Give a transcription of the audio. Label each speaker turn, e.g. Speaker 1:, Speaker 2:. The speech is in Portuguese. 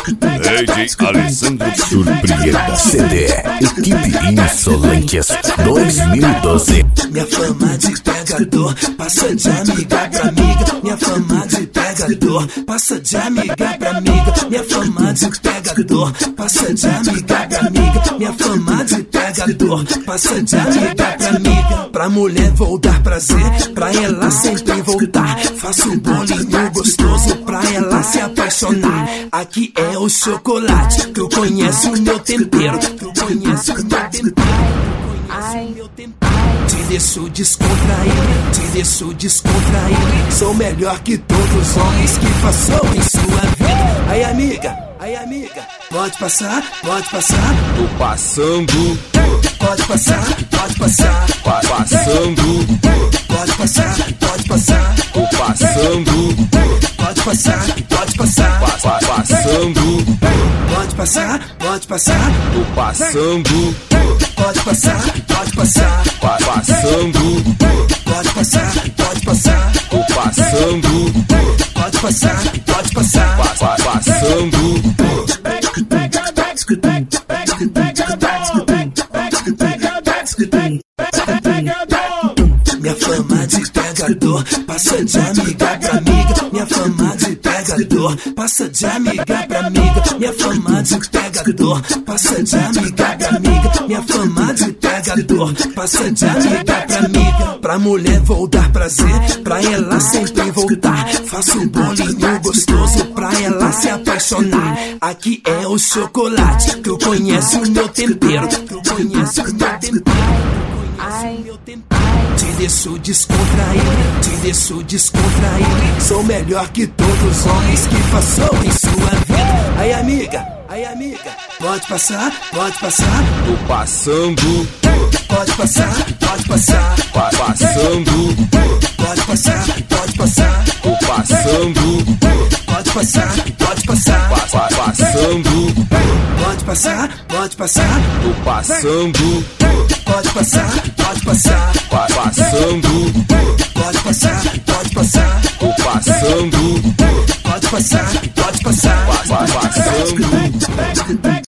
Speaker 1: DJ Alessandro
Speaker 2: Surpreenda CD, equipe Insolentes 2012.
Speaker 3: Minha fama de pegador passa de amiga pra amiga. Minha fama de pegador passa de amiga pra amiga. Minha fama de pegador passa de amiga pra amiga. Minha fama de pegador passa de amiga pra amiga. Pra mulher vou dar prazer, pra ela sempre voltar. Faço um bolinho gostoso pra ela se apaixonar. Aqui é o chocolate, tu conhece o meu tempero, tu conhece o meu tempero. Te deixo descontrair, te deixo descontrair. Sou melhor que todos os homens que passou em sua vida. Aí amiga, pode passar, pode passar.
Speaker 1: Tô passando,
Speaker 3: Pode passar, pode passar.
Speaker 1: passando,
Speaker 3: Pode passar, pode passar.
Speaker 1: tô passando,
Speaker 3: Pode passar, pode passar.
Speaker 1: passando,
Speaker 3: Pode passar, pode passar.
Speaker 1: tô passando,
Speaker 3: Pode passar, pode passar.
Speaker 1: passando,
Speaker 3: Pode passar, pode passar.
Speaker 1: tô passando,
Speaker 3: Pode passar, pode passar.
Speaker 1: passando.
Speaker 3: Minha fama de pegador passa de amiga pra amiga. Minha fama de pegador passa de amiga pra amiga. Minha fama de pegador passa de amiga pra amiga. Minha fama de pegador passa de amiga pra amiga. Pra mulher vou dar prazer, pra ela sempre voltar. Faço um bolinho gostoso pra ela se apaixonar. Aqui é o chocolate, tu conhece o meu tempero, tu conhece o meu tempero. Te deixo descontrair, te deixo descontrair. Sou melhor que todos os homens que passou em sua vida. Aí amiga, pode passar, pode passar.
Speaker 1: Tô passando,
Speaker 3: Pode passar, pode passar.
Speaker 1: passando,
Speaker 3: Pode passar, pode passar.
Speaker 1: tô passando,
Speaker 3: Pode passar, pode passar.
Speaker 1: passando,
Speaker 3: Pode passar, pode passar.
Speaker 1: tô passando,
Speaker 3: Pode passar, pode passar.
Speaker 1: passando,
Speaker 3: Pode passar, pode passar.
Speaker 1: tô passando,
Speaker 3: Pode passar, pode passar.
Speaker 1: passando.